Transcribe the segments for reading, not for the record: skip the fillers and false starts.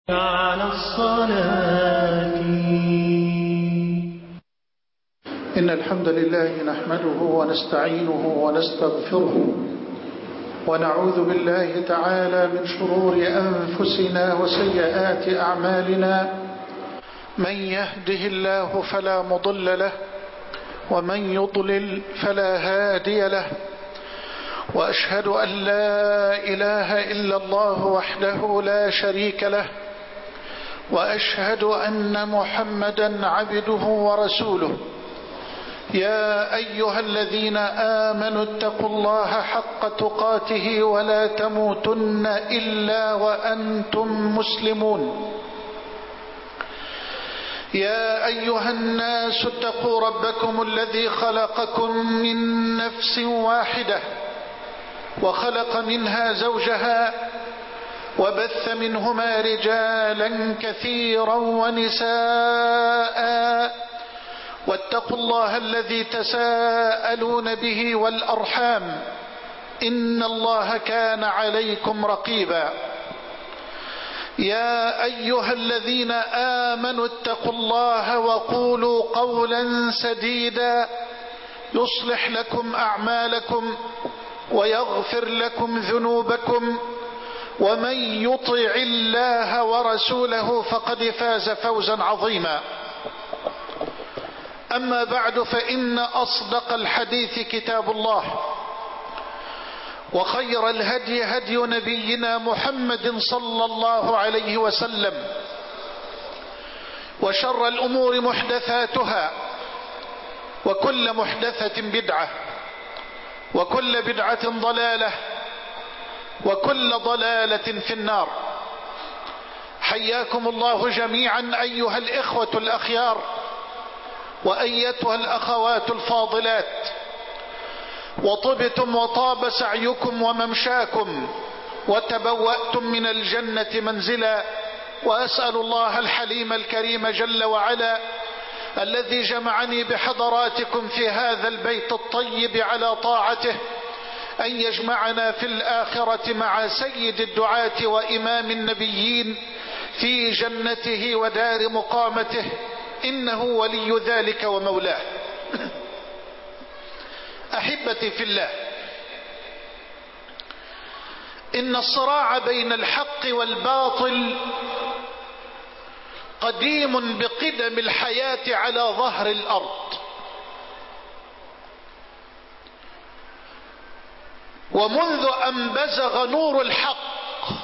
على الصلاة. إن الحمد لله نحمده ونستعينه ونستغفره ونعوذ بالله تعالى من شرور أنفسنا وسيئات أعمالنا. من يهده الله فلا مضل له ومن يضلل فلا هادي له، وأشهد أن لا إله إلا الله وحده لا شريك له، وأشهد أن محمدا عبده ورسوله. يا أيها الذين آمنوا اتقوا الله حق تقاته ولا تموتن إلا وأنتم مسلمون. يا أيها الناس اتقوا ربكم الذي خلقكم من نفس واحدة وخلق منها زوجها وبث منهما رجالا كثيرا ونساء، واتقوا الله الذي تساءلون به والأرحام إن الله كان عليكم رقيبا. يا أيها الذين آمنوا اتقوا الله وقولوا قولا سديدا يصلح لكم أعمالكم ويغفر لكم ذنوبكم، ومن يطع الله ورسوله فقد فاز فوزا عظيما. أما بعد، فإن أصدق الحديث كتاب الله، وخير الهدي هدي نبينا محمد صلى الله عليه وسلم، وشر الأمور محدثاتها، وكل محدثة بدعة، وكل بدعة ضلالة، وكل ضلالة في النار. حياكم الله جميعا أيها الإخوة الأخيار، وأيتها الأخوات الفاضلات، وطبتم وطاب سعيكم وممشاكم وتبوأتم من الجنة منزلا. وأسأل الله الحليم الكريم جل وعلا الذي جمعني بحضراتكم في هذا البيت الطيب على طاعته أن يجمعنا في الآخرة مع سيد الدعاة وإمام النبيين في جنته ودار مقامته، إنه ولي ذلك ومولاه. أحبتي في الله، إن الصراع بين الحق والباطل قديم بقدم الحياة على ظهر الأرض، ومنذ أن بزغ نور الحق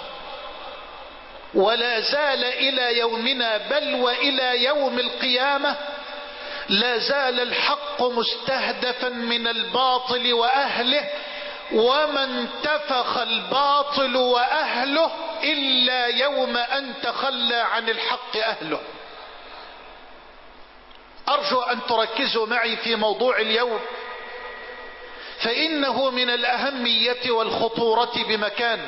ولا زال إلى يومنا بل وإلى يوم القيامة لا زال الحق مستهدفا من الباطل وأهله، وما انتفخ الباطل وأهله إلا يوم أن تخلى عن الحق أهله. أرجو أن تركزوا معي في موضوع اليوم، فإنه من الأهمية والخطورة بمكان.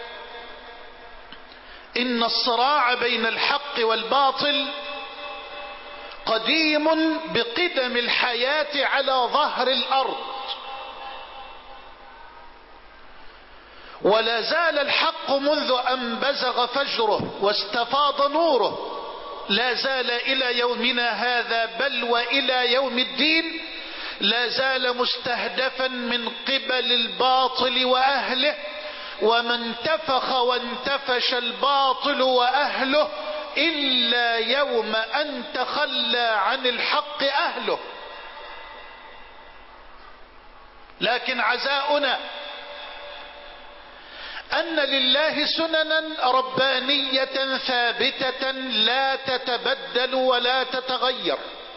إن الصراع بين الحق والباطل قديم بقدم الحياة على ظهر الأرض، ولا زال الحق منذ أن بزغ فجره واستفاض نوره لا زال إلى يومنا هذا بل وإلى يوم الدين لا زال مستهدفا من قبل الباطل وأهله، وما انتفخ وانتفش الباطل وأهله إلا يوم أن تخلى عن الحق أهله. لكن عزاؤنا أن لله سننا ربانية ثابتة لا تتبدل ولا تتغير،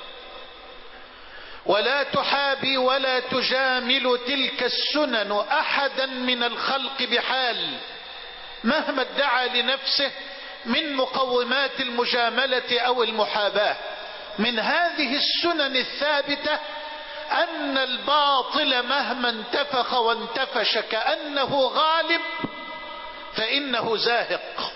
ولا تحابي ولا تجامل تلك السنن أحدا من الخلق بحال، مهما ادعى لنفسه من مقومات المجاملة أو المحاباة. من هذه السنن الثابتة أن الباطل مهما انتفخ وانتفش كأنه غالب فإنه زاهق،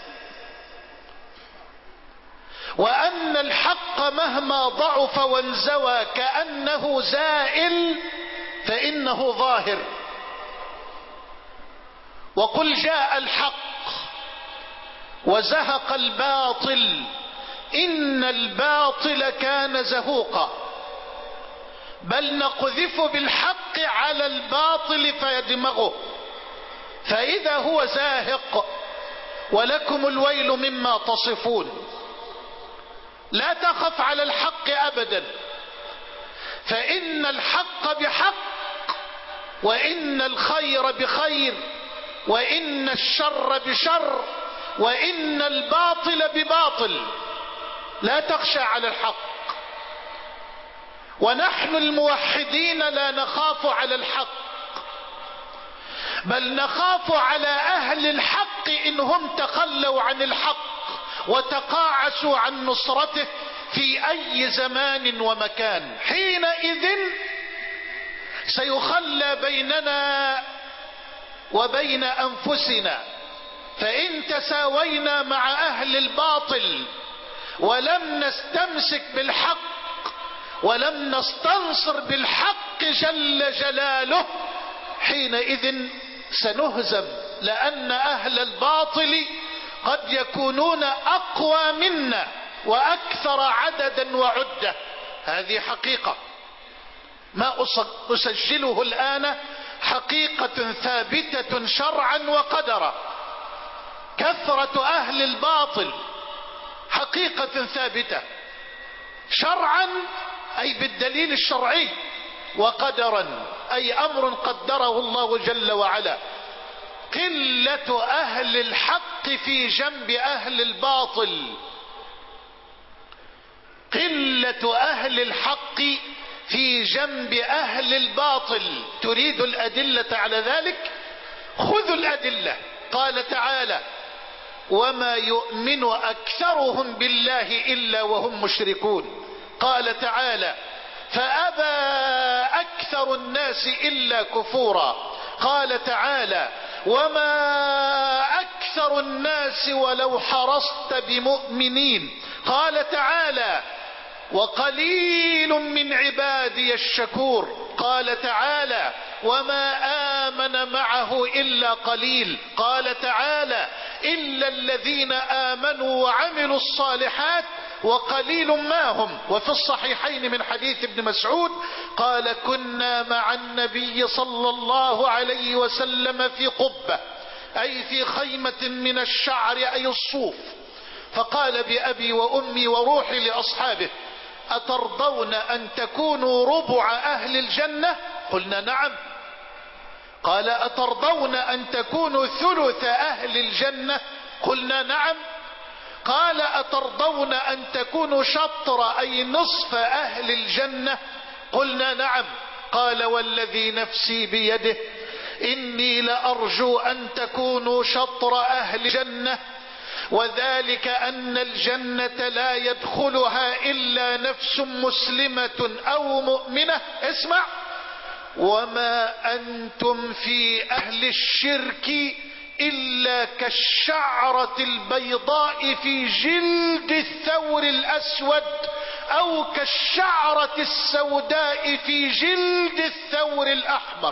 وأن الحق مهما ضعف وانزوى كأنه زائل فإنه ظاهر. وقل جاء الحق وزهق الباطل إن الباطل كان زهوقا. بل نقذف بالحق على الباطل فيدمغه فإذا هو زاهق ولكم الويل مما تصفون. لا تخف على الحق أبدا، فإن الحق بحق، وإن الخير بخير، وإن الشر بشر، وإن الباطل بباطل. لا تخشى على الحق. ونحن الموحدين لا نخاف على الحق، بل نخاف على أهل الحق إن هم تخلوا عن الحق وتقاعسوا عن نصرته في أي زمان ومكان. حينئذ سيخلى بيننا وبين أنفسنا. فإن تساوينا مع أهل الباطل ولم نستمسك بالحق ولم نستنصر بالحق جل جلاله، حينئذ سنهزم، لأن أهل الباطل قد يكونون أقوى منا وأكثر عددا وعدة. هذه حقيقة ما أسجله الآن، حقيقة ثابتة شرعا وقدرا. كثرة أهل الباطل حقيقة ثابتة شرعا أي بالدليل الشرعي، وقدرا أي أمر قدره الله جل وعلا. قلة أهل الحق في جنب أهل الباطل، قلة أهل الحق في جنب أهل الباطل. تريد الأدلة على ذلك؟ خذوا الأدلة. قال تعالى: وما يؤمن أكثرهم بالله إلا وهم مشركون. قال تعالى: فأبى أكثر الناس إلا كفورا. قال تعالى: وما أكثر الناس ولو حرصت بمؤمنين. قال تعالى: وقليل من عبادي الشكور. قال تعالى: وما آمن معه إلا قليل. قال تعالى: إلا الذين آمنوا وعملوا الصالحات وقليل ما هم. وفي الصحيحين من حديث ابن مسعود قال: كنا مع النبي صلى الله عليه وسلم في قبة، أي في خيمة من الشعر أي الصوف، فقال بأبي وأمي وروحي لأصحابه: أترضون أن تكونوا ربع أهل الجنة؟ قلنا: نعم. قال: أترضون أن تكونوا ثلث أهل الجنة؟ قلنا: نعم. قال: أترضون أن تكونوا شطر أي نصف أهل الجنة؟ قلنا: نعم. قال: والذي نفسي بيده إني لأرجو أن تكونوا شطر أهل الجنة، وذلك أن الجنة لا يدخلها إلا نفس مسلمة أو مؤمنة. اسمع: وما أنتم في أهل الشرك إلا كالشعرة البيضاء في جلد الثور الأسود، أو كالشعرة السوداء في جلد الثور الأحمر.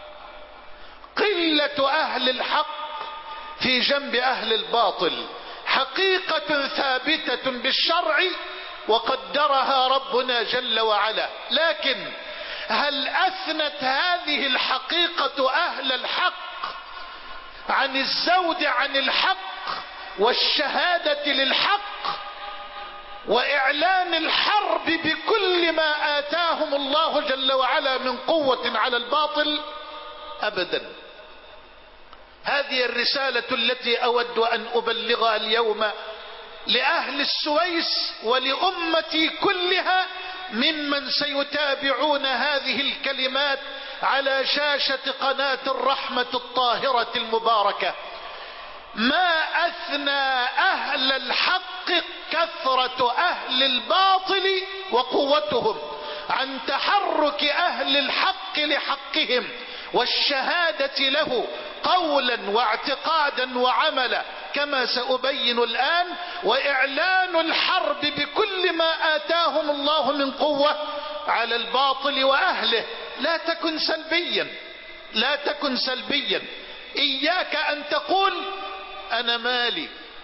قلة أهل الحق في جنب أهل الباطل حقيقة ثابتة بالشرع وقدرها ربنا جل وعلا. لكن هل أثنت هذه الحقيقة أهل الحق عن الزود عن الحق والشهادة للحق وإعلان الحرب بكل ما آتاهم الله جل وعلا من قوة على الباطل؟ أبدا. هذه الرسالة التي أود أن أبلغها اليوم لأهل السويس ولأمتي كلها ممن سيتابعون هذه الكلمات على شاشة قناة الرحمة الطاهرة المباركة. ما أثنى أهل الحق كثرة أهل الباطل وقوتهم عن تحرك أهل الحق لحقهم والشهادة له قولا واعتقادا وعملا كما سأبين الآن، وإعلان الحرب بكل ما آتاهم الله من قوة على الباطل وأهله. لا تكن سلبيا، لا تكن سلبيا. إياك أن تقول أنا مالي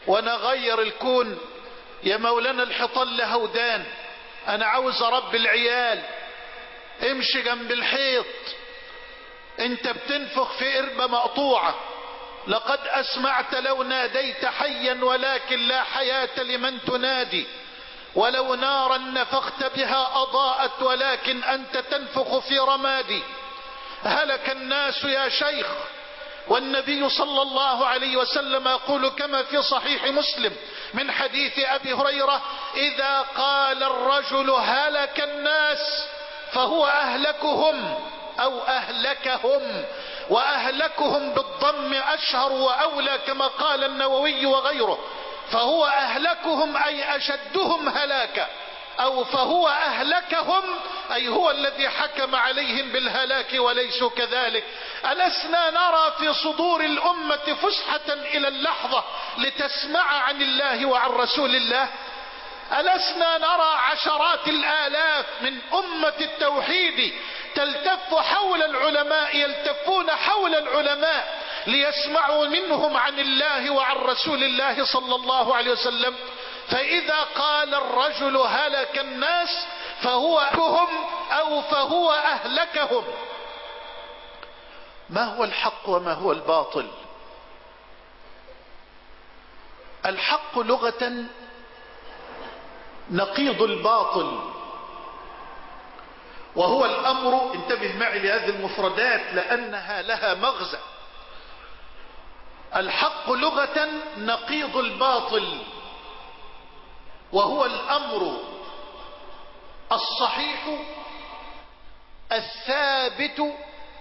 وانا اغير الكون؟ يا مولانا الحيطان لها ودان، انا عاوز اربي العيال. امشي جنب الحيط، انت بتنفخ في قربة مقطوعة. لقد اسمعت لو ناديت حيا ولكن لا حياة لمن تنادي، ولو نارا نفخت بها اضاءت ولكن انت تنفخ في رمادي. هلك الناس يا شيخ، والنبي صلى الله عليه وسلم يقول كما في صحيح مسلم من حديث ابي هريرة: اذا قال الرجل هلك الناس فهو اهلكهم او اهلكهم، واهلكهم بالضم اشهر واولى كما قال النووي وغيره. فهو اهلكهم اي اشدهم هلاكا، او فهو اهلكهم اي هو الذي حكم عليهم بالهلاك وليسوا كذلك. ألسنا نرى في صدور الامة فسحة الى اللحظة لتسمع عن الله وعن رسول الله؟ ألسنا نرى عشرات الآلاف من أمة التوحيد تلتف حول العلماء، يلتفون حول العلماء ليسمعوا منهم عن الله وعن رسول الله صلى الله عليه وسلم؟ فإذا قال الرجل هلك الناس فهو أهلكهم أو فهو أهلكهم. ما هو الحق وما هو الباطل؟ الحق لغة نقيض الباطل، وهو الأمر، انتبه معي لهذه المفردات لأنها لها مغزى. الحق لغة نقيض الباطل، وهو الأمر الصحيح الثابت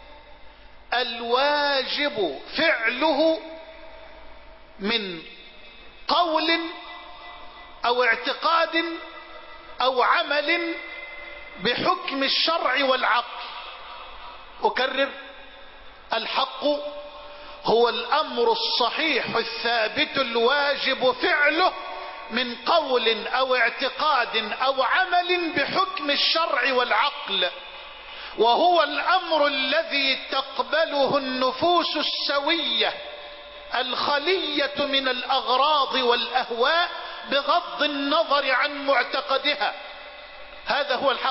الواجب فعله من قول أو اعتقاد أو عمل بحكم الشرع والعقل. أكرر: الحق هو الأمر الصحيح الثابت الواجب فعله من قول أو اعتقاد أو عمل بحكم الشرع والعقل، وهو الأمر الذي تقبله النفوس السوية الخلية من الأغراض والأهواء بغض النظر عن معتقدها. هذا هو الحق،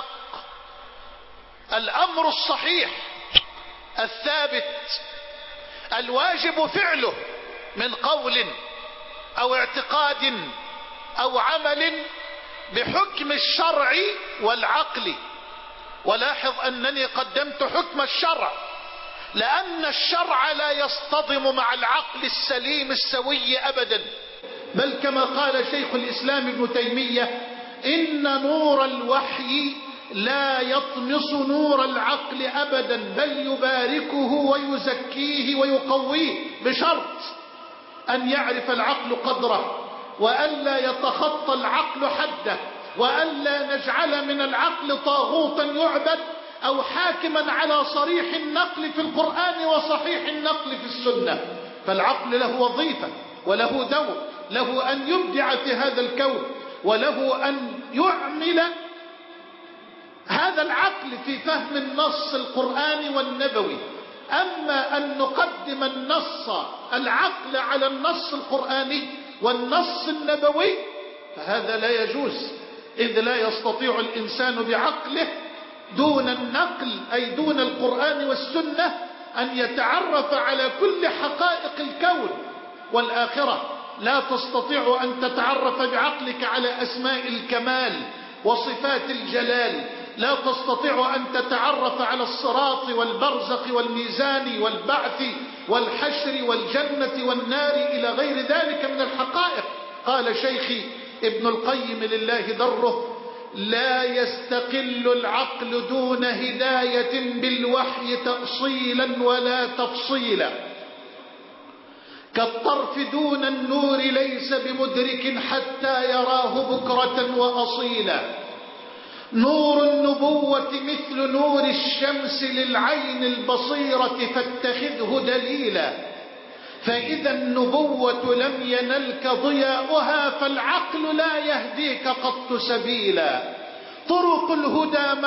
الأمر الصحيح الثابت الواجب فعله من قول أو اعتقاد أو عمل بحكم الشرع والعقل. ولاحظ أنني قدمت حكم الشرع لأن الشرع لا يصطدم مع العقل السليم السوي أبدا، بل كما قال شيخ الإسلام ابن تيمية: إن نور الوحي لا يطمس نور العقل أبدا، بل يباركه ويزكيه ويقويه، بشرط أن يعرف العقل قدره، وألا يتخطى العقل حده، وألا نجعل من العقل طاغوتا يعبد أو حاكما على صريح النقل في القرآن وصحيح النقل في السنة. فالعقل له وظيفة وله دور، له أن يبدع في هذا الكون، وله أن يعمل هذا العقل في فهم النص القرآني والنبوي. أما أن نقدم النص العقل على النص القرآني والنص النبوي فهذا لا يجوز، إذ لا يستطيع الإنسان بعقله دون النقل أي دون القرآن والسنة أن يتعرف على كل حقائق الكون والآخرة. لا تستطيع أن تتعرف بعقلك على أسماء الكمال وصفات الجلال، لا تستطيع أن تتعرف على الصراط والبرزخ والميزان والبعث والحشر والجنة والنار إلى غير ذلك من الحقائق. قال شيخي ابن القيم لله دره: لا يستقل العقل دون هداية بالوحي تأصيلا ولا تفصيلا، كالطرف دون النور ليس بمدرك حتى يراه بكرة وأصيلا. نور النبوة مثل نور الشمس للعين البصيرة فاتخذه دليلا، فإذا النبوة لم ينلك ضياؤها فالعقل لا يهديك قط سبيلا. طرق الهدى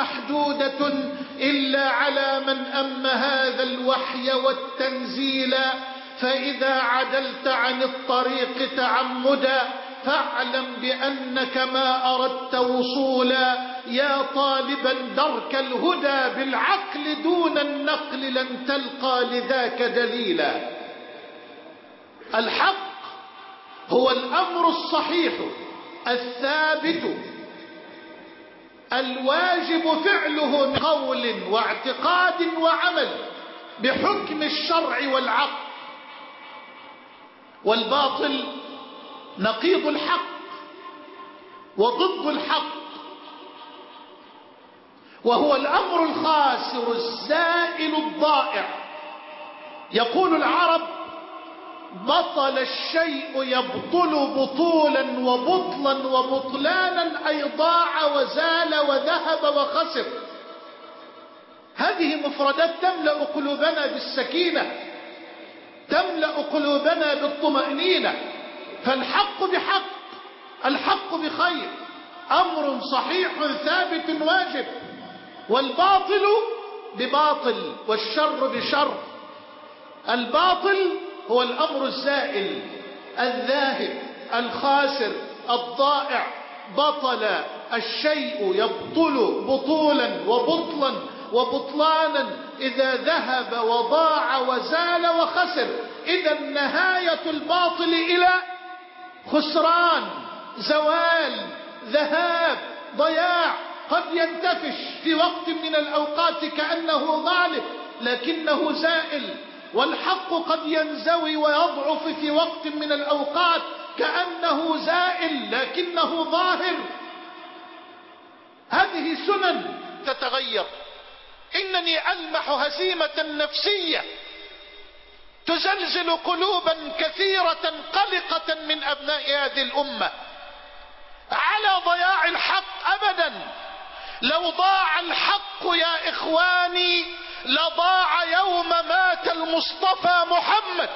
محدودة إلا على من أم هذا الوحي والتنزيل، فإذا عدلت عن الطريق تعمدا فاعلم بأنك ما أردت وصولا. يا طالبا درك الهدى بالعقل دون النقل لن تلقى لذاك دليلا. الحق هو الأمر الصحيح الثابت الواجب فعله من قول واعتقاد وعمل بحكم الشرع والعقل، والباطل نقيض الحق وضد الحق، وهو الأمر الخاسر الزائل الضائع. يقول العرب: بطل الشيء يبطل بطولا وبطلا وبطلانا، أي ضاع وزال وذهب وخسر. هذه مفردات تملأ قلوبنا بالسكينة، تملأ قلوبنا بالطمأنينة. فالحق بحق، الحق بخير، أمر صحيح ثابت واجب، والباطل بباطل والشر بشر. الباطل هو الأمر الزائل الذاهب الخاسر الضائع. بطل الشيء يبطل بطولا وبطلا وبطلانا إذا ذهب وضاع وزال وخسر. إذا نهاية الباطل إلى خسران، زوال، ذهاب، ضياع. قد ينتفش في وقت من الأوقات كأنه ظالم لكنه زائل، والحق قد ينزوي ويضعف في وقت من الأوقات كأنه زائل لكنه ظاهر. هذه سنن تتغير. إنني ألمح هزيمة نفسية تزلزل قلوبا كثيرة قلقة من أبناء هذه الأمة على ضياع الحق. أبدا، لو ضاع الحق يا إخواني لضاع يوم مات المصطفى محمد.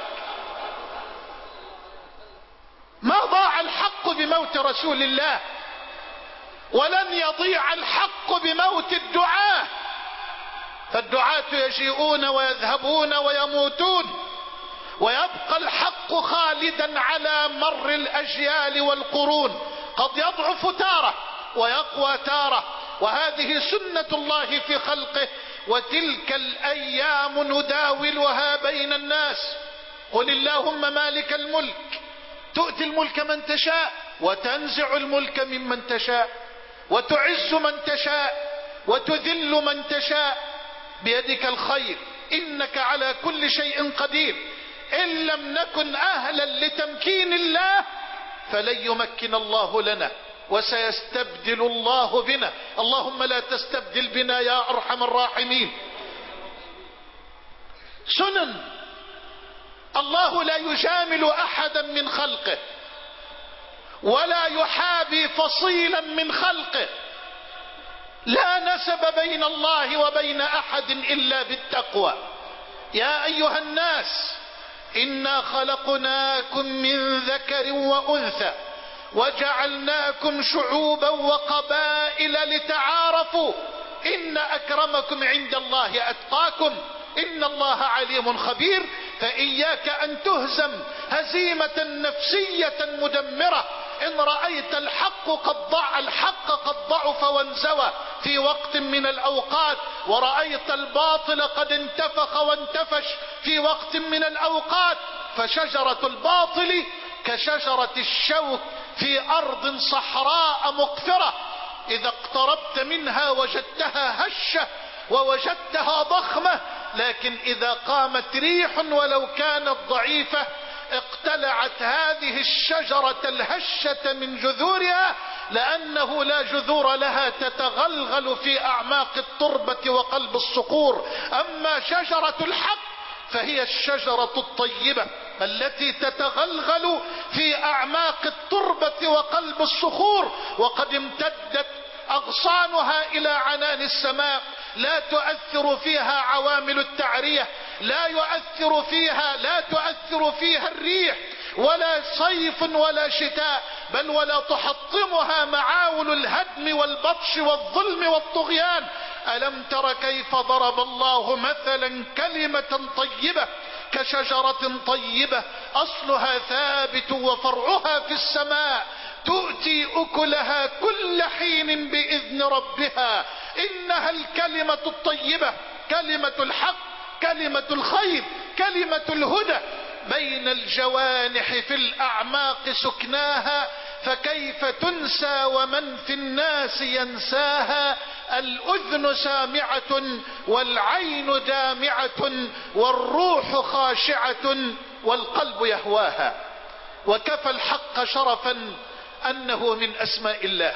ما ضاع الحق بموت رسول الله، ولن يضيع الحق بموت الدعاة. فالدعاة يجيئون ويذهبون ويموتون، ويبقى الحق خالدا على مر الأجيال والقرون. قد يضعف تارة ويقوى تارة، وهذه سنة الله في خلقه. وتلك الأيام نداولها بين الناس. قل اللهم مالك الملك تؤتي الملك من تشاء وتنزع الملك ممن تشاء وتعز من تشاء وتذل من تشاء بيدك الخير إنك على كل شيء قدير. إن لم نكن أهلا لتمكين الله فلن يمكن الله لنا، وسيستبدل الله بنا. اللهم لا تستبدل بنا يا أرحم الراحمين. سنن. الله لا يجامل أحدا من خلقه، ولا يحابي فصيلا من خلقه. لا نسب بين الله وبين أحد إلا بالتقوى. يا أيها الناس إنا خلقناكم من ذكر وأنثى وجعلناكم شعوبا وقبائل لتعارفوا إن أكرمكم عند الله أتقاكم إن الله عليم خبير. فإياك أن تهزم هزيمة نفسية مدمرة. إن رأيت الحق قد ضعف وانزوى في وقت من الأوقات، ورأيت الباطل قد انتفخ وانتفش في وقت من الأوقات، فشجرة الباطل كشجرة الشوك في أرض صحراء مقفرة. إذا اقتربت منها وجدتها هشة ووجدتها ضخمة، لكن إذا قامت ريح ولو كانت ضعيفة اقتلعت هذه الشجرة الهشة من جذورها، لأنه لا جذور لها، تتغلغل في أعماق التربة وقلب الصخور. أما شجرة الحق فهي الشجرة الطيبة التي تتغلغل في أعماق التربة وقلب الصخور، وقد امتدت أغصانها إلى عنان السماء. لا تؤثر فيها عوامل التعرية، لا تؤثر فيها الريح ولا صيف ولا شتاء، بل ولا تحطمها معاول الهدم والبطش والظلم والطغيان. ألم تر كيف ضرب الله مثلا كلمة طيبة كشجرة طيبة أصلها ثابت وفرعها في السماء تؤتي أكلها كل حين بإذن ربها. إنها الكلمة الطيبة، كلمة الحق، كلمة الخير، كلمة الهدى، بين الجوانح في الأعماق سكناها، فكيف تنسى ومن في الناس ينساها. الأذن سامعة والعين دامعة والروح خاشعة والقلب يهواها. وكفى الحق شرفا أنه من أسماء الله.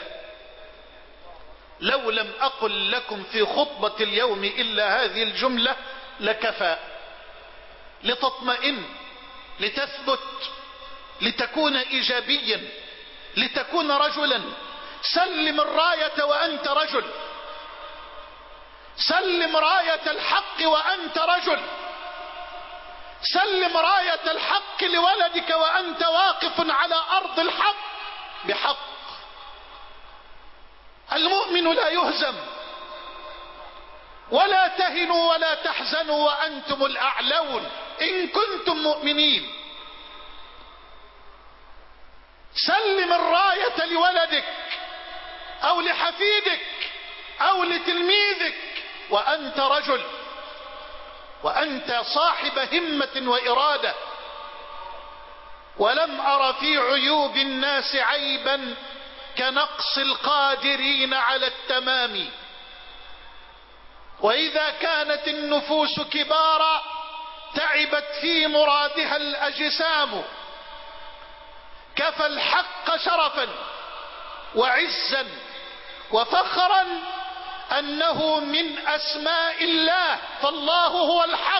لو لم أقل لكم في خطبة اليوم إلا هذه الجملة لكفى، لتطمئن، لتثبت، لتكون إيجابيا، لتكون رجلا. سلم الراية وأنت رجل، سلم راية الحق وأنت رجل، سلم راية الحق لولدك وأنت واقف على أرض الحق بحق. المؤمن لا يهزم. ولا تهنوا ولا تحزنوا وأنتم الأعلون إن كنتم مؤمنين. سلم الراية لولدك أو لحفيدك أو لتلميذك وأنت رجل، وأنت صاحب همة وإرادة. ولم أر في عيوب الناس عيبا كنقص القادرين على التمام. وإذا كانت النفوس كبارا تعبت في مرادها الأجسام. كفى الحق شرفا وعزا وفخرا أنه من أسماء الله، فالله هو الحق.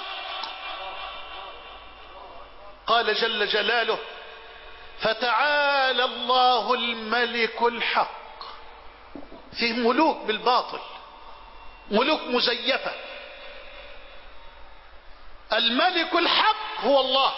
قال جل جلاله: فتعالى الله الملك الحق. فيه ملوك بالباطل، ملوك مزيفة. الملك الحق هو الله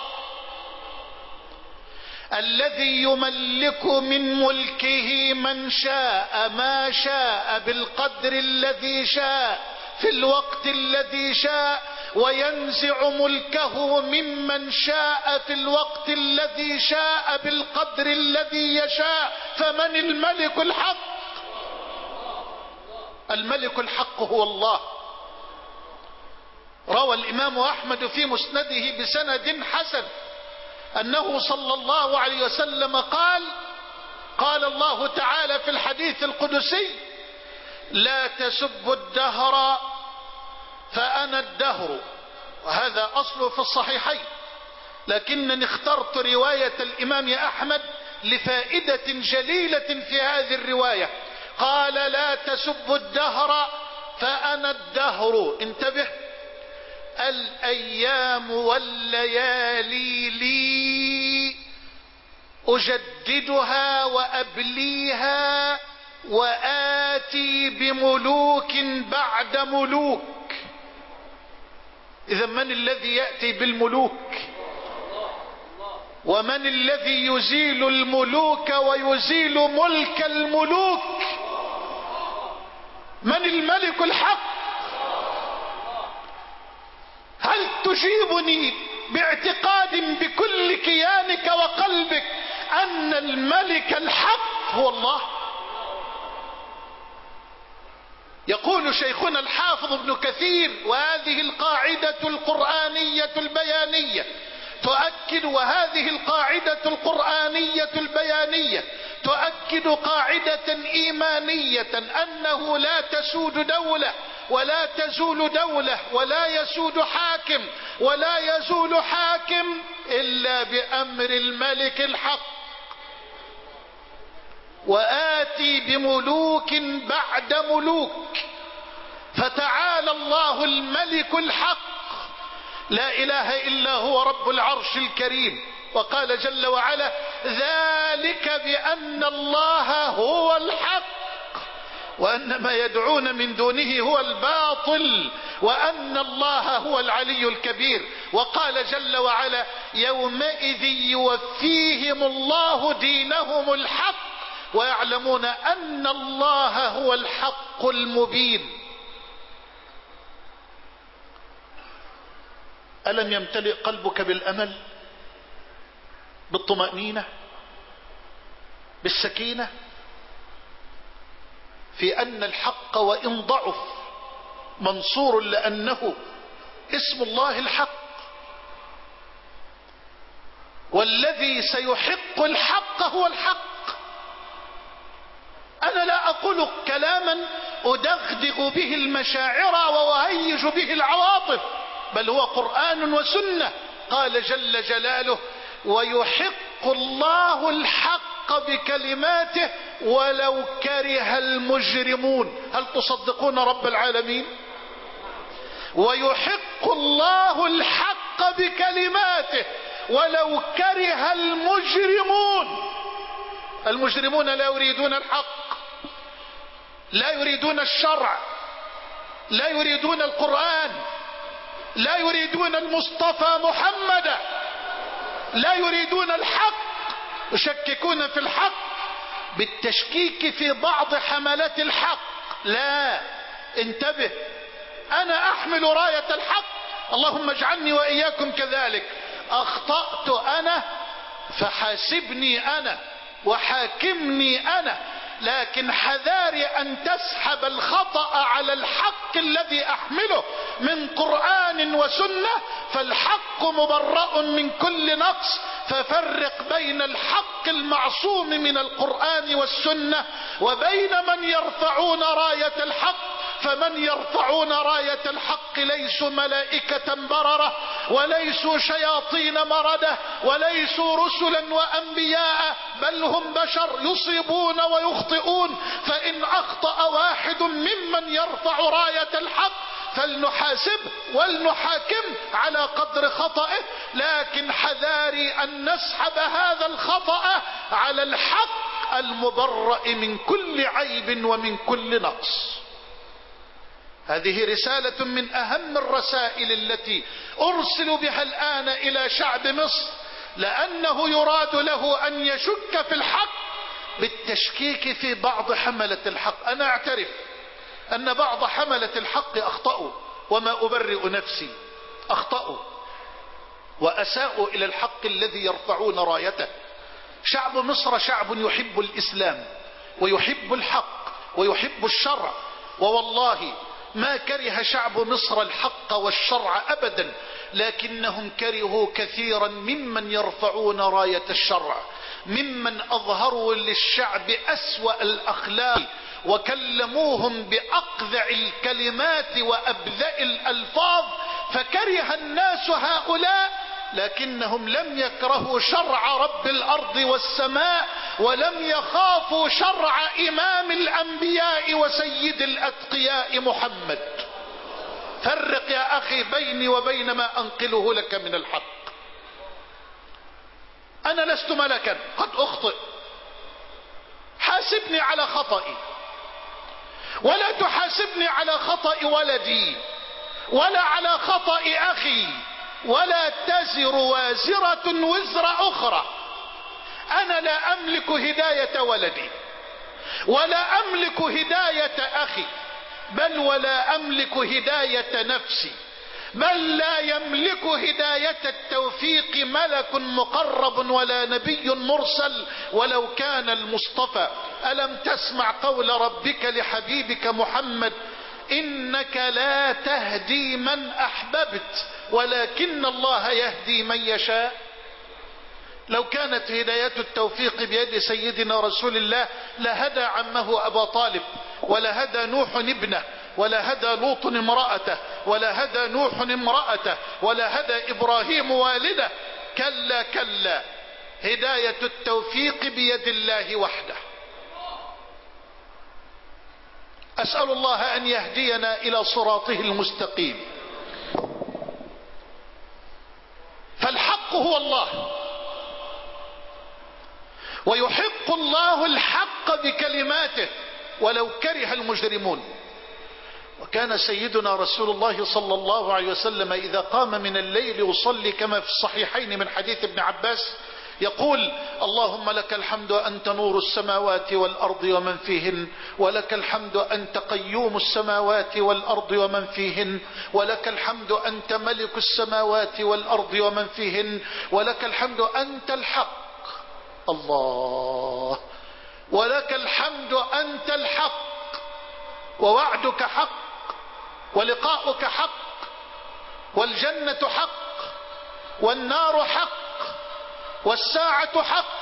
الذي يملك من ملكه من شاء ما شاء بالقدر الذي شاء في الوقت الذي شاء، وينزع ملكه ممن شاء في الوقت الذي شاء بالقدر الذي يشاء. فمن الملك الحق؟ الملك الحق هو الله. روى الإمام أحمد في مسنده بسند حسن أنه صلى الله عليه وسلم قال: قال الله تعالى في الحديث القدسي: لا تسبوا الدهر فأنا الدهر. وهذا أصله في الصحيحين، لكنني اخترت رواية الإمام أحمد لفائدة جليلة في هذه الرواية. قال: لا تسبوا الدهر فأنا الدهر. انتبه: الأيام والليالي لي أجددها وأبليها وآتي بملوك بعد ملوك. إذا من الذي يأتي بالملوك؟ ومن الذي يزيل الملوك ويزيل ملك الملوك؟ من الملك الحق؟ هل تجيبني باعتقاد بكل كيانك وقلبك أن الملك الحق هو الله؟ يقول شيخنا الحافظ ابن كثير: وهذه القاعدة القرآنية البيانية تؤكد، وهذه القاعدة القرآنية البيانية تؤكد قاعدة إيمانية أنه لا تسود دولة ولا تزول دولة ولا يسود حاكم ولا يزول حاكم إلا بأمر الملك الحق. وآتي بملوك بعد ملوك. فتعالى الله الملك الحق، لا إله إلا هو رب العرش الكريم. وقال جل وعلا: ذلك بأن الله هو الحق وأن ما يدعون من دونه هو الباطل وأن الله هو العلي الكبير. وقال جل وعلا: يومئذ يوفيهم الله دينهم الحق ويعلمون أن الله هو الحق المبين. ألم يمتلئ قلبك بالأمل، بالطمأنينة، بالسكينة في أن الحق وإن ضعف منصور، لأنه اسم الله الحق، والذي سيحق الحق هو الحق. أنا لا أقول كلاما أدغدغ به المشاعر وأهيج به العواطف، بل هو قرآن وسنة. قال جل جلاله: ويحق الله الحق بكلماته ولو كره المجرمون. هل تصدقون رب العالمين؟ ويحق الله الحق بكلماته ولو كره المجرمون. المجرمون لا يريدون الحق، لا يريدون الشرع، لا يريدون القرآن، لا يريدون المصطفى محمد، لا يريدون الحق، يشككون في الحق بالتشكيك في بعض حملات الحق. لا، انتبه، أنا أحمل راية الحق، اللهم اجعلني وإياكم كذلك. أخطأت أنا فحاسبني أنا وحاكمني أنا، لكن حذاري أن تسحب الخطأ على الحق الذي أحمله من قرآن وسنة، فالحق مبرأ من كل نقص. ففرق بين الحق المعصوم من القرآن والسنة وبين من يرفعون راية الحق. فمن يرفعون راية الحق ليسوا ملائكة بررة، وليسوا شياطين مردة، وليسوا رسلا وأنبياء، بل هم بشر يصيبون ويخطئون. فإن أخطأ واحد ممن يرفع راية الحق فلنحاسبه ولنحاكم على قدر خطئه، لكن حذاري أن نسحب هذا الخطأ على الحق المبرأ من كل عيب ومن كل نقص. هذه رسالة من أهم الرسائل التي أرسل بها الآن إلى شعب مصر، لأنه يراد له أن يشك في الحق بالتشكيك في بعض حملة الحق. أنا أعترف أن بعض حملة الحق أخطأوا، وما أبرئ نفسي، أخطأوا وأساءوا إلى الحق الذي يرفعون رايته. شعب مصر شعب يحب الإسلام ويحب الحق ويحب الشرع، ووالله ما كره شعب مصر الحق والشرع أبدا، لكنهم كرهوا كثيرا ممن يرفعون راية الشرع، ممن أظهروا للشعب أسوأ الأخلاق وكلموهم بأقذع الكلمات وأبذأ الألفاظ، فكره الناس هؤلاء، لكنهم لم يكرهوا شرع رب الأرض والسماء، ولم يخافوا شرع إمام الأنبياء وسيد الأتقياء محمد. فرق يا أخي بيني وبين ما أنقله لك من الحق. أنا لست ملكا، قد أخطئ، حاسبني على خطئي، ولا تحاسبني على خطأ ولدي ولا على خطأ أخي، ولا تزر وازرة وزر أخرى. أنا لا أملك هداية ولدي ولا أملك هداية أخي، بل ولا أملك هداية نفسي، بل لا يملك هداية التوفيق ملك مقرب ولا نبي مرسل ولو كان المصطفى. ألم تسمع قول ربك لحبيبك محمد: إنك لا تهدي من أحببت ولكن الله يهدي من يشاء. لو كانت هداية التوفيق بيد سيدنا رسول الله لهدى عمه أبا طالب، ولا هدى نوح ابنه، ولا هدى لوط امرأته، ولا هدى نوح امرأته، ولا هدى إبراهيم والده. كلا كلا، هداية التوفيق بيد الله وحده. أسأل الله أن يهدينا إلى صراطه المستقيم. فالحق هو الله، ويحق الله الحق بكلماته ولو كره المجرمون. وكان سيدنا رسول الله صلى الله عليه وسلم إذا قام من الليل يصلي كما في الصحيحين من حديث ابن عباس: يقول: اللهم لك الحمد أنت نور السماوات والأرض ومن فيهن، ولك الحمد أنت قيوم السماوات والأرض ومن فيهن، ولك الحمد أنت ملك السماوات والأرض ومن فيهن، ولك الحمد أنت الحق. الله. ولك الحمد أنت الحق، ووعدك حق، ولقاؤك حق، والجنة حق، والنار حق، والساعة حق،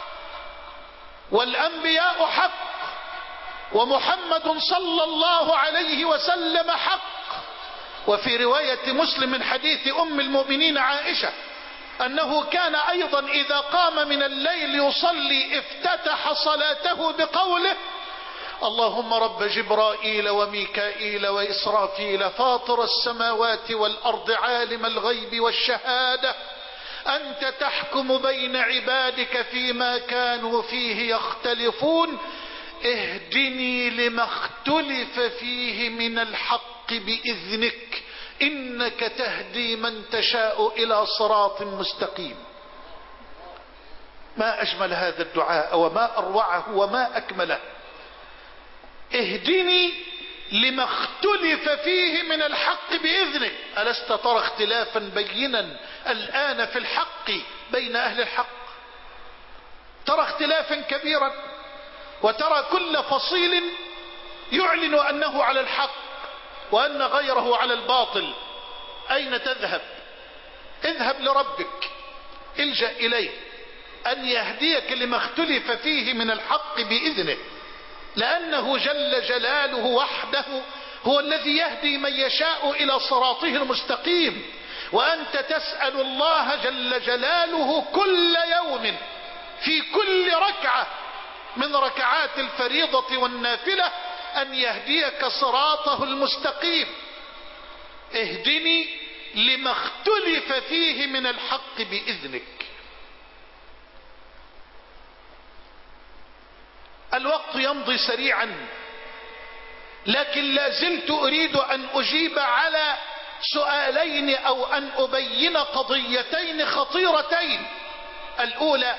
والأنبياء حق، ومحمد صلى الله عليه وسلم حق. وفي رواية مسلم من حديث أم المؤمنين عائشة أنه كان أيضا إذا قام من الليل يصلي افتتح صلاته بقوله: اللهم رب جبرائيل وميكائيل وإسرافيل فاطر السماوات والأرض عالم الغيب والشهادة أنت تحكم بين عبادك فيما كانوا فيه يختلفون اهدني لما اختلف فيه من الحق بإذنك إنك تهدي من تشاء إلى صراط مستقيم. ما أجمل هذا الدعاء وما أروعه وما أكمله. اهدني لما اختلف فيه من الحق بإذنك. ألست ترى اختلافا بينا الآن في الحق بين أهل الحق؟ ترى اختلافا كبيرا، وترى كل فصيل يعلن أنه على الحق وأن غيره على الباطل. أين تذهب؟ اذهب لربك، الجأ إليه أن يهديك لما اختلف فيه من الحق بإذنه، لأنه جل جلاله وحده هو الذي يهدي من يشاء إلى صراطه المستقيم. وأنت تسأل الله جل جلاله كل يوم في كل ركعة من ركعات الفريضة والنافلة أن يهديك صراطه المستقيم. اهدني لما اختلف فيه من الحق بإذنك. الوقت يمضي سريعا، لكن لا زلت أريد أن أجيب على سؤالين أو أن أبين قضيتين خطيرتين. الأولى: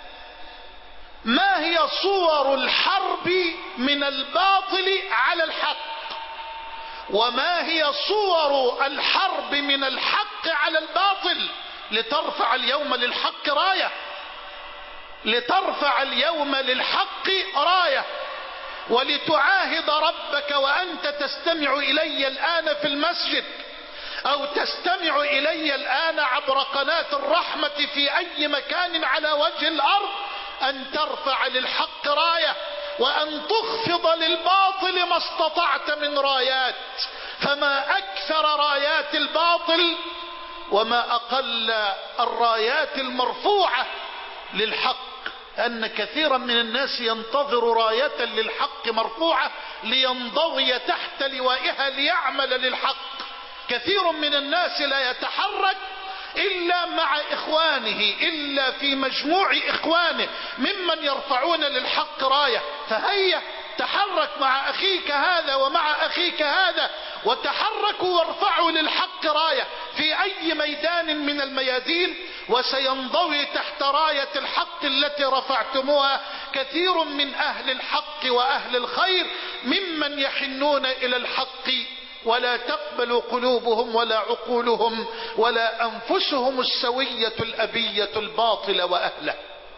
ما هي صور الحرب من الباطل على الحق؟ وما هي صور الحرب من الحق على الباطل؟ لترفع اليوم للحق راية، لترفع اليوم للحق راية، ولتعاهد ربك وأنت تستمع إلي الآن في المسجد أو تستمع إلي الآن عبر قناة الرحمة في أي مكان على وجه الأرض، أن ترفع للحق راية وأن تخفض للباطل ما استطعت من رايات. فما أكثر رايات الباطل وما أقل الرايات المرفوعة للحق، أن كثيرا من الناس ينتظر راية للحق مرفوعة لينضوي تحت لوائها ليعمل للحق. كثير من الناس لا يتحرك إلا مع إخوانه، إلا في مجموع إخوانه ممن يرفعون للحق راية. فهيا تحرك مع أخيك هذا ومع أخيك هذا، وتحركوا وارفعوا للحق راية في أي ميدان من الميادين، وسينضوي تحت راية الحق التي رفعتموها كثير من أهل الحق وأهل الخير ممن يحنون إلى الحق ولا تقبل قلوبهم ولا عقولهم ولا أنفسهم السوية الأبية الباطل وأهله.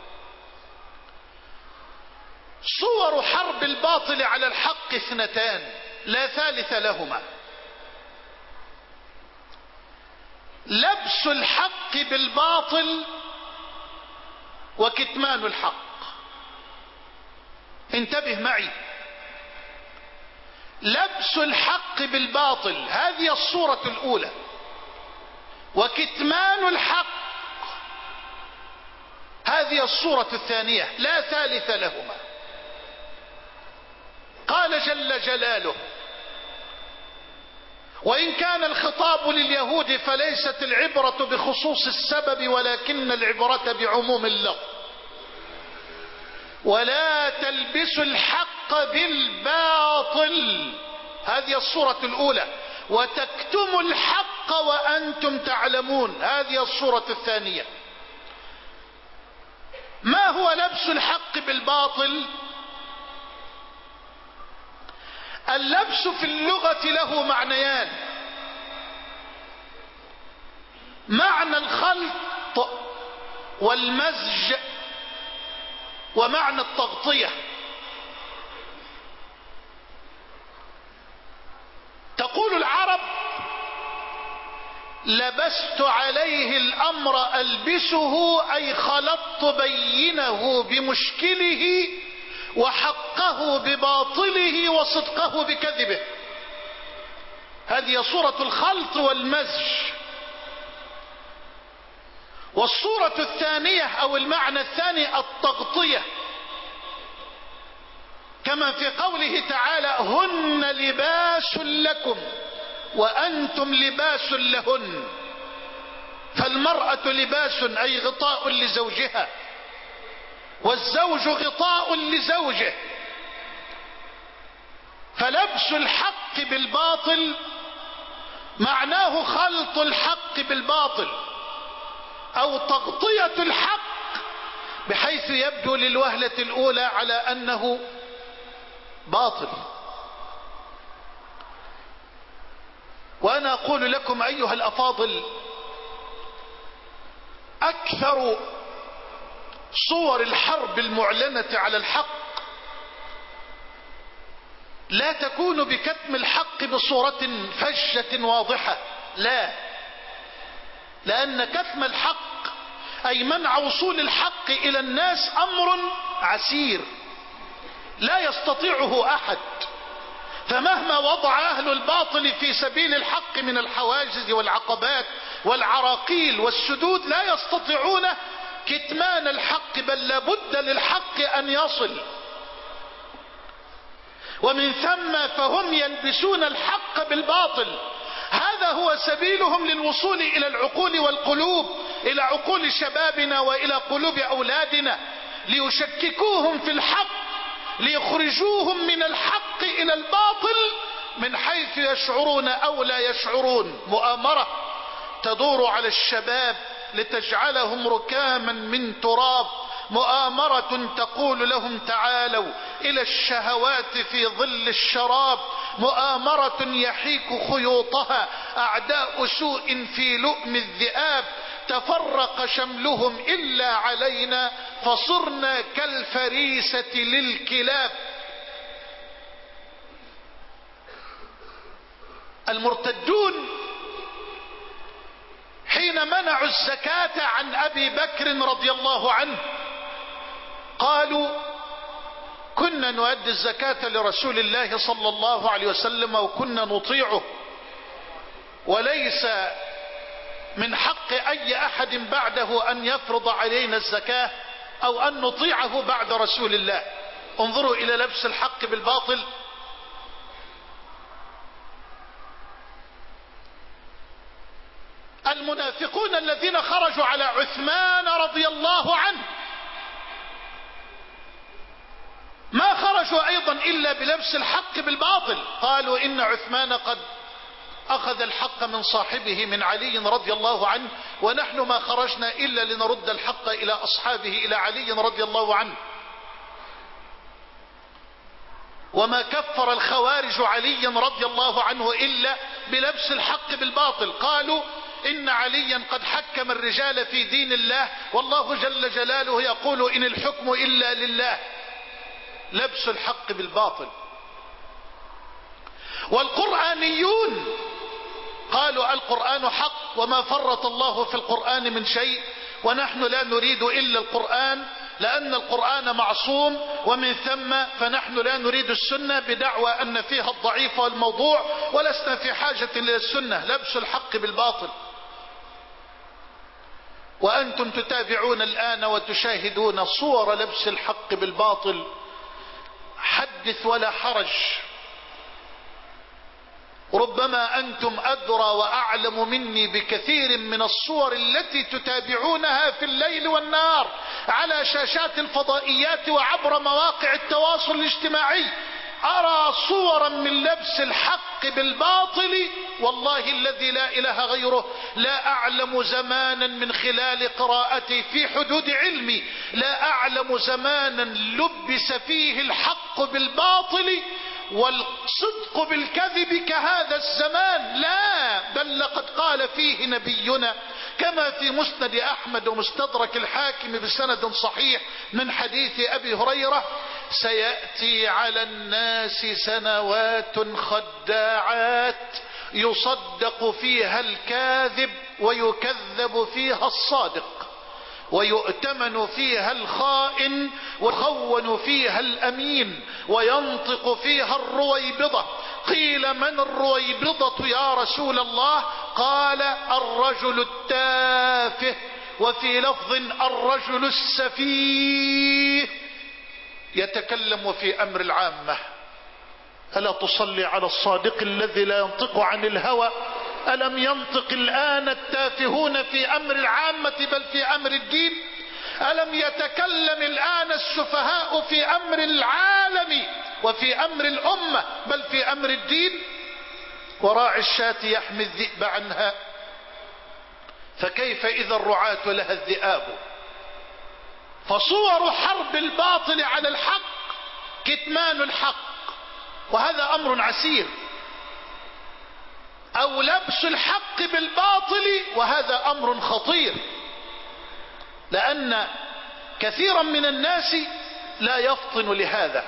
صور حرب الباطل على الحق اثنتان لا ثالث لهما: لبس الحق بالباطل وكتمان الحق. انتبه معي، لبس الحق بالباطل هذه الصورة الأولى، وكتمان الحق هذه الصورة الثانية لا ثالث لهما. قال جل جلاله: وإن كان الخطاب لليهود فليست العبرة بخصوص السبب ولكن العبرة بعموم اللفظ. ولا تلبسوا الحق بالباطل هذه الصورة الأولى، وتكتموا الحق وأنتم تعلمون هذه الصورة الثانية. ما هو لبس الحق بالباطل؟ اللبس في اللغة له معنيان: معنى الخلط والمزج، ومعنى التغطية. تقول العرب: لبست عليه الأمر ألبسه، أي خلطت بينه بمشكله وحقه بباطله وصدقه بكذبه. هذه صورة الخلط والمزج. والصورة الثانية أو المعنى الثاني التغطية، كما في قوله تعالى: هن لباس لكم وأنتم لباس لهن. فالمرأة لباس أي غطاء لزوجها، والزوج غطاء لزوجه. فلبس الحق بالباطل معناه خلط الحق بالباطل، أو تغطية الحق بحيث يبدو للوهلة الأولى على أنه باطل. وأنا أقول لكم أيها الأفاضل: أكثر صور الحرب المعلنة على الحق لا تكون بكتم الحق بصورة فجة واضحة، لا، لأن كتم الحق أي منع وصول الحق إلى الناس أمر عسير لا يستطيعه أحد. فمهما وضع أهل الباطل في سبيل الحق من الحواجز والعقبات والعراقيل والسدود لا يستطيعون كتمان الحق، بل لابد للحق أن يصل. ومن ثم فهم يلبسون الحق بالباطل. هذا هو سبيلهم للوصول إلى العقول والقلوب، إلى عقول شبابنا وإلى قلوب أولادنا، ليشككوهم في الحق، ليخرجوهم من الحق إلى الباطل من حيث يشعرون أو لا يشعرون. مؤامرة تدور على الشباب لتجعلهم ركاما من تراب، مؤامرة تقول لهم: تعالوا إلى الشهوات في ظل الشراب، مؤامرة يحيك خيوطها أعداء سوء في لؤم الذئاب، تفرق شملهم إلا علينا فصرنا كالفريسة للكلاب. المرتدون حين منعوا الزكاة عن أبي بكر رضي الله عنه قالوا: كنا نؤدي الزكاة لرسول الله صلى الله عليه وسلم وكنا نطيعه، وليس من حق أي أحد بعده أن يفرض علينا الزكاة أو أن نطيعه بعد رسول الله. انظروا إلى لبس الحق بالباطل. المنافقون الذين خرجوا على عثمان رضي الله عنه ما خرجوا أيضا إلا بلبس الحق بالباطل. قالوا: إن عثمان قد أخذ الحق من صاحبه من علي رضي الله عنه، ونحن ما خرجنا إلا لنرد الحق إلى أصحابه إلى علي رضي الله عنه. وما كفر الخوارج علي رضي الله عنه إلا بلبس الحق بالباطل. قالوا: إن عليا قد حكم الرجال في دين الله، والله جل جلاله يقول: إن الحكم إلا لله. لبس الحق بالباطل. والقرآنيون قالوا: القرآن حق وما فرط الله في القرآن من شيء، ونحن لا نريد إلا القرآن لأن القرآن معصوم، ومن ثم فنحن لا نريد السنة بدعوى أن فيها الضعيف والموضوع، ولسنا في حاجة إلى السنة. لبس الحق بالباطل. وأنتم تتابعون الآن وتشاهدون صور لبس الحق بالباطل. حدث ولا حرج. ربما أنتم أدرى وأعلم مني بكثير من الصور التي تتابعونها في الليل والنهار على شاشات الفضائيات وعبر مواقع التواصل الاجتماعي أرى صورا من لبس الحق بالباطل، والله الذي لا إله غيره لا أعلم زمانا من خلال قراءتي في حدود علمي، لا أعلم زمانا لبس فيه الحق بالباطل والصدق بالكذب كهذا الزمان، لا، بل لقد قال فيه نبينا كما في مسند أحمد ومستدرك الحاكم بسند صحيح من حديث أبي هريرة: سيأتي على الناس سنوات خداعات يصدق فيها الكاذب ويكذب فيها الصادق، ويؤتمن فيها الخائن ويخون فيها الأمين، وينطق فيها الرويبضة. قيل: من الرويبضة يا رسول الله؟ قال: الرجل التافه، وفي لفظ: الرجل السفيه، يتكلم في أمر العامة. ألا تصلي على الصادق الذي لا ينطق عن الهوى؟ ألم ينطق الآن التافهون في أمر العامة بل في أمر الدين؟ ألم يتكلم الآن السفهاء في أمر العالم وفي أمر الأمة بل في أمر الدين؟ وراعي الشاة يحمي الذئب عنها، فكيف إذا الرعاة لها الذئاب؟ فصور حرب الباطل على الحق كتمان الحق، وهذا أمر عسير، أو لبس الحق بالباطل، وهذا أمر خطير، لأن كثيرا من الناس لا يفطن لهذا،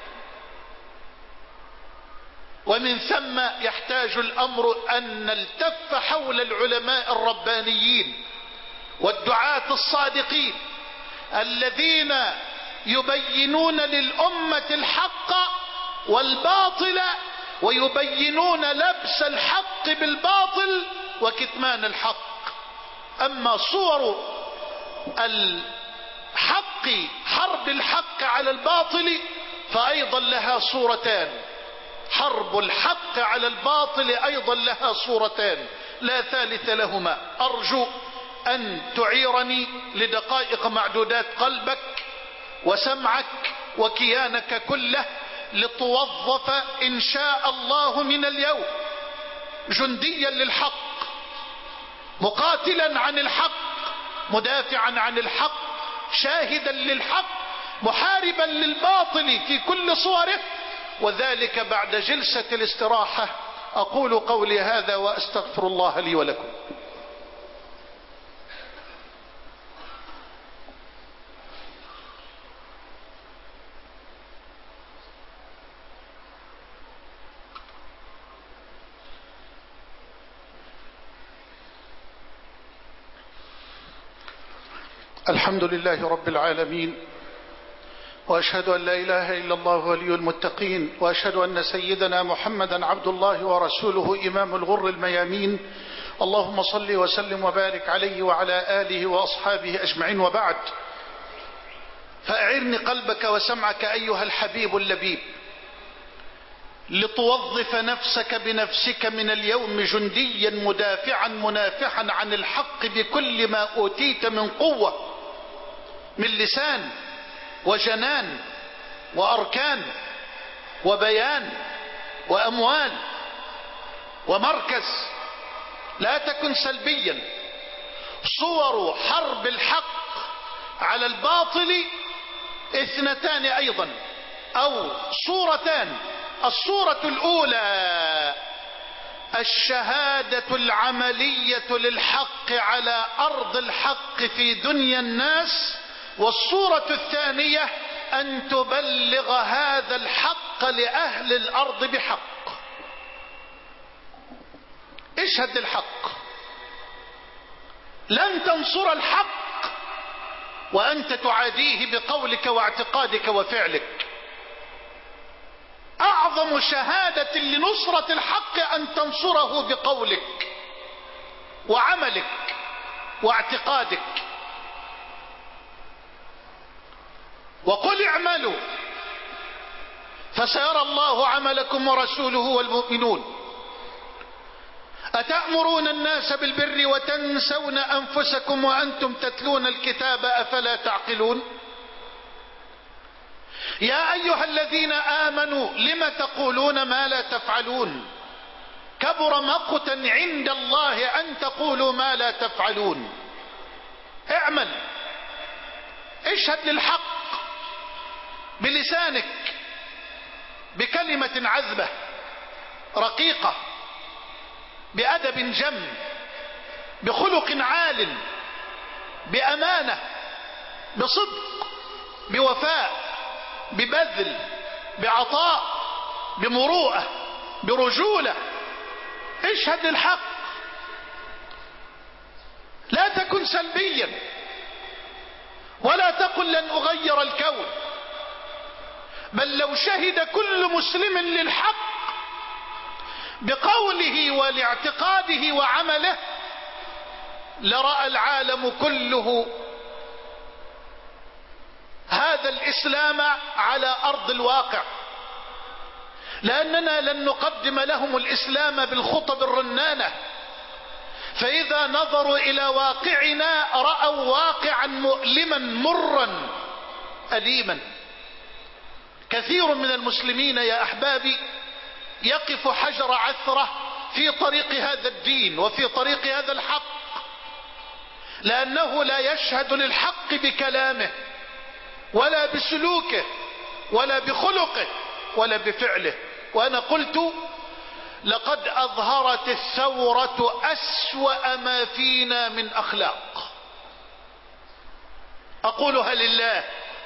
ومن ثم يحتاج الأمر أن نلتف حول العلماء الربانيين والدعاة الصادقين الذين يبينون للأمة الحق والباطل، ويبينون لبس الحق بالباطل وكتمان الحق. أما صور الحق، حرب الحق على الباطل، فأيضا لها صورتان. حرب الحق على الباطل أيضا لها صورتان لا ثالث لهما. أرجو أن تعيرني لدقائق معدودات قلبك وسمعك وكيانك كله لتوظف إن شاء الله من اليوم جنديا للحق، مقاتلا عن الحق، مدافعا عن الحق، شاهدا للحق، محاربا للباطل في كل صوره، وذلك بعد جلسة الاستراحة. أقول قولي هذا وأستغفر الله لي ولكم. الحمد لله رب العالمين، وأشهد أن لا إله إلا الله ولي المتقين، وأشهد أن سيدنا محمدا عبد الله ورسوله إمام الغر الميامين. اللهم صل وسلم وبارك عليه وعلى آله وأصحابه أجمعين، وبعد، فأعرني قلبك وسمعك أيها الحبيب اللبيب لتوظف نفسك بنفسك من اليوم جنديا مدافعا منافحا عن الحق بكل ما أوتيت من قوة، من لسان وجنان وأركان وبيان وأموال ومركز. لا تكن سلبيا. صور حرب الحق على الباطل اثنتان أيضا، أو صورتان. الصورة الأولى الشهادة العملية للحق على أرض الحق في دنيا الناس، والصورة الثانية أن تبلغ هذا الحق لأهل الأرض بحق. اشهد للحق. لن تنصر الحق وأنت تعاديه بقولك واعتقادك وفعلك. أعظم شهادة لنصرة الحق أن تنصره بقولك وعملك واعتقادك. وقل اعملوا فسيرى الله عملكم ورسوله والمؤمنون. أتأمرون الناس بالبر وتنسون أنفسكم وأنتم تتلون الكتاب أفلا تعقلون؟ يا أيها الذين آمنوا لم تقولون ما لا تفعلون كبر مقتا عند الله أن تقولوا ما لا تفعلون. اعمل، اشهد للحق بلسانك بكلمة عذبة رقيقة بأدب جم بخلق عال بأمانة بصدق بوفاء ببذل بعطاء بمروءة برجولة. اشهد للحق، لا تكن سلبيا ولا تقل لن أغير الكون، بل لو شهد كل مسلم للحق بقوله ولاعتقاده وعمله لرأى العالم كله هذا الإسلام على أرض الواقع، لأننا لن نقدم لهم الإسلام بالخطب الرنانة، فإذا نظروا إلى واقعنا رأوا واقعا مؤلما مرا أليما. كثير من المسلمين يا أحبابي يقف حجر عثرة في طريق هذا الدين وفي طريق هذا الحق، لأنه لا يشهد للحق بكلامه ولا بسلوكه ولا بخلقه ولا بفعله. وأنا قلت لقد أظهرت الثورة أسوأ ما فينا من أخلاق، أقولها لله.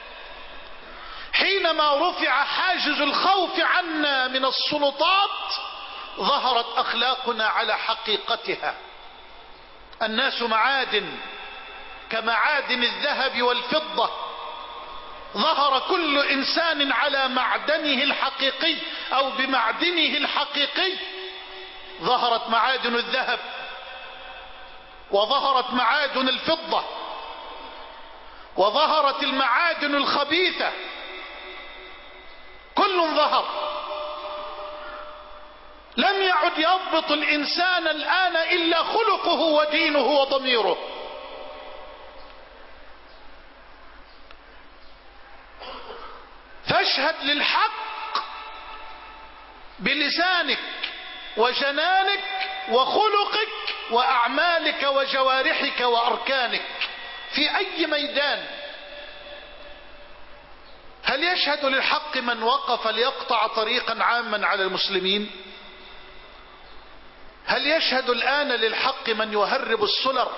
حينما رفع حاجز الخوف عنا من السلطات ظهرت أخلاقنا على حقيقتها. الناس معادن كمعادن الذهب والفضة، ظهر كل إنسان على معدنه الحقيقي أو بمعدنه الحقيقي. ظهرت معادن الذهب وظهرت معادن الفضة وظهرت المعادن الخبيثة، كل ظهر. لم يعد يضبط الإنسان الآن إلا خلقه ودينه وضميره. فاشهد للحق بلسانك وجنانك وخلقك وأعمالك وجوارحك وأركانك في أي ميدان. هل يشهد للحق من وقف ليقطع طريقا عاما على المسلمين؟ هل يشهد الآن للحق من يهرب السلر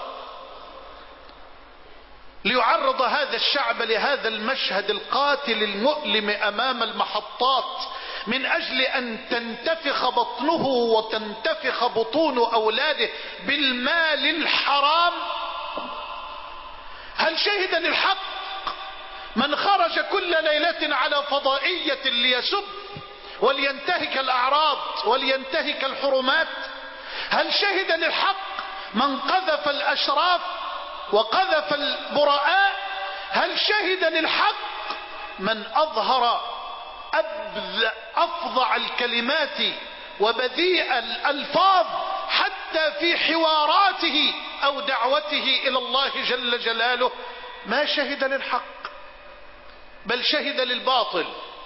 ليعرض هذا الشعب لهذا المشهد القاتل المؤلم أمام المحطات من أجل أن تنتفخ بطنه وتنتفخ بطون أولاده بالمال الحرام؟ هل شهد للحق من خرج كل ليلة على فضائية ليسب ولينتهك الأعراض ولينتهك الحرمات؟ هل شهد للحق من قذف الأشراف وقذف البراء؟ هل شهد للحق من أظهر أفظع الكلمات وبذيء الألفاظ حتى في حواراته أو دعوته إلى الله جل جلاله؟ ما شهد للحق، بل شهد للباطل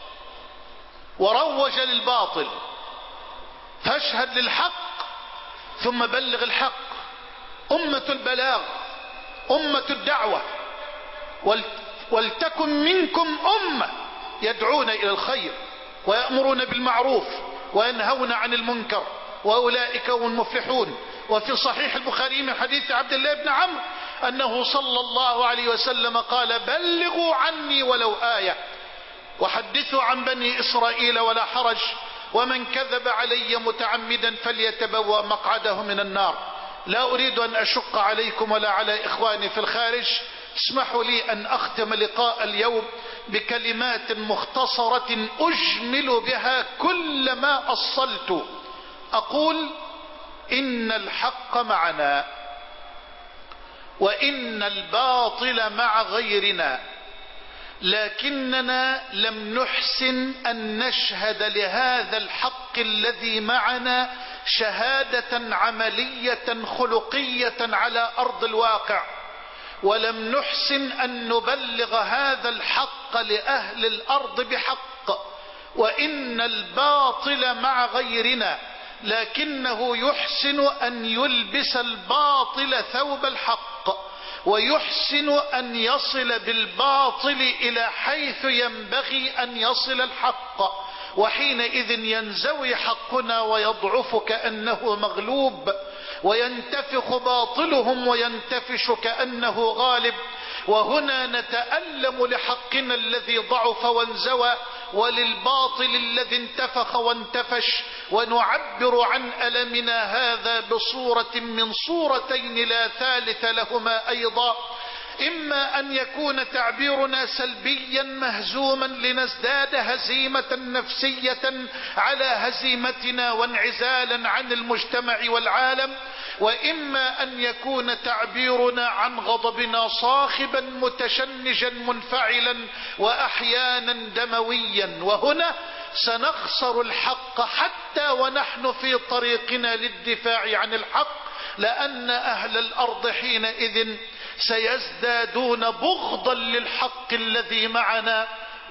وروج للباطل. فاشهد للحق ثم بلغ الحق. أمة البلاغ، أمة الدعوة، ولتكن منكم أمة يدعون إلى الخير ويأمرون بالمعروف وينهون عن المنكر وأولئك هم المفلحون. وفي صحيح البخاري من حديث عبد الله بن عمرو أنه صلى الله عليه وسلم قال: بلغوا عني ولو آية وحدثوا عن بني إسرائيل ولا حرج، ومن كذب علي متعمدا فليتبوأ مقعده من النار. لا أريد أن أشق عليكم ولا على إخواني في الخارج. اسمحوا لي أن أختم لقاء اليوم بكلمات مختصرة أجمل بها كل ما أصلت. أقول: إن الحق معنا وإن الباطل مع غيرنا، لكننا لم نحسن أن نشهد لهذا الحق الذي معنا شهادة عملية خلقية على أرض الواقع. ولم نحسن أن نبلغ هذا الحق لأهل الأرض بحق، وإن الباطل مع غيرنا، لكنه يحسن أن يلبس الباطل ثوب الحق، ويحسن أن يصل بالباطل إلى حيث ينبغي أن يصل الحق، وحينئذ ينزوي حقنا ويضعف كأنه مغلوب، وينتفخ باطلهم وينتفش كأنه غالب. وهنا نتألم لحقنا الذي ضعف وانزوى، وللباطل الذي انتفخ وانتفش، ونعبر عن ألمنا هذا بصورة من صورتين لا ثالث لهما أيضا. إما أن يكون تعبيرنا سلبيا مهزوما لنزداد هزيمة نفسية على هزيمتنا وانعزالا عن المجتمع والعالم، وإما أن يكون تعبيرنا عن غضبنا صاخبا متشنجا منفعلا وأحيانا دمويا. وهنا سنخسر الحق حتى ونحن في طريقنا للدفاع عن الحق، لأن أهل الأرض حينئذ سيزدادون بغضا للحق الذي معنا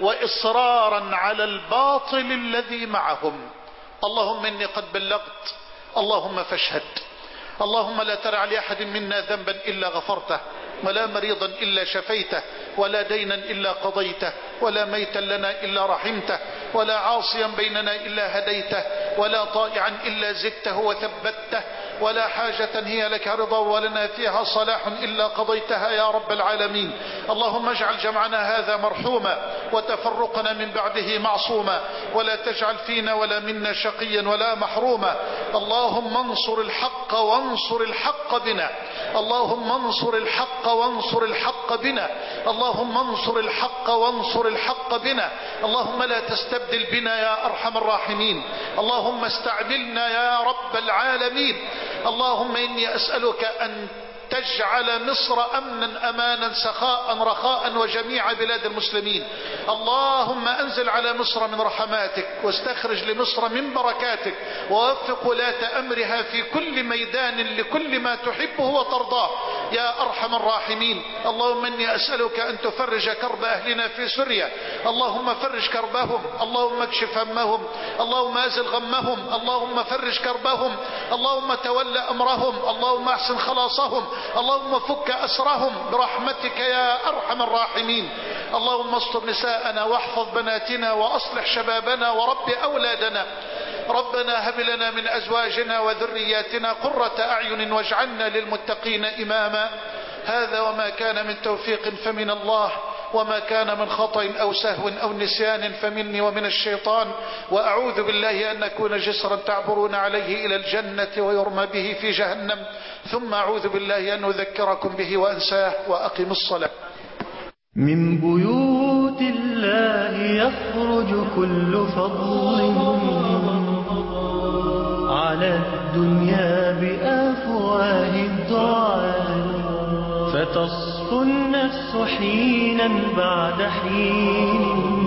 وإصرارا على الباطل الذي معهم. اللهم إني قد بلغت، اللهم فاشهد. اللهم لا ترى لأحد منا ذنبا إلا غفرته، ولا مريضا إلا شفيته، ولا دينا إلا قضيته، ولا ميتا لنا إلا رحمته، ولا عاصيا بيننا إلا هديته، ولا طائعا إلا زدته وثبته، ولا حاجة هي لك رضا ولنا فيها صلاح إلا قضيتها يا رب العالمين. اللهم اجعل جمعنا هذا مرحوما، وتفرقنا من بعده معصوما، ولا تجعل فينا ولا منا شقيا ولا محروما. اللهم انصر الحق وانصر الحق بنا، اللهم انصر الحق وانصر الحق بنا، اللهم انصر الحق وانصر الحق بنا. اللهم لا تستبدل بنا يا أرحم الراحمين، اللهم استعملنا يا رب العالمين. اللهم إني أسألك أن تجعل مصر أمنا أمانا سخاء رخاء وجميع بلاد المسلمين. اللهم أنزل على مصر من رحماتك، واستخرج لمصر من بركاتك، ووفق ولاة أمرها في كل ميدان لكل ما تحبه وترضاه يا أرحم الراحمين. اللهم إني أسألك أن تفرج كرب أهلنا في سوريا، اللهم فرج كربهم، اللهم اكشف همهم، اللهم أزل غمهم، اللهم فرج كربهم، اللهم تولى أمرهم، اللهم أحسن خلاصهم، اللهم فك أسرهم برحمتك يا أرحم الراحمين. اللهم استر نساءنا واحفظ بناتنا وأصلح شبابنا ورب أولادنا. ربنا هب لنا من أزواجنا وذرياتنا قرة أعين واجعلنا للمتقين إماما. هذا وما كان من توفيق فمن الله، وما كان من خطأ أو سهو أو نسيان فمني ومن الشيطان، وأعوذ بالله أن نكون جسرا تعبرون عليه إلى الجنة ويرمى به في جهنم، ثم أعوذ بالله أن أذكركم به وأنساه. وأقم الصلاة. من بيوت الله يخرج كل فضل على الدنيا بأفواه الدعاء، فتصفو النفس حينا بعد حين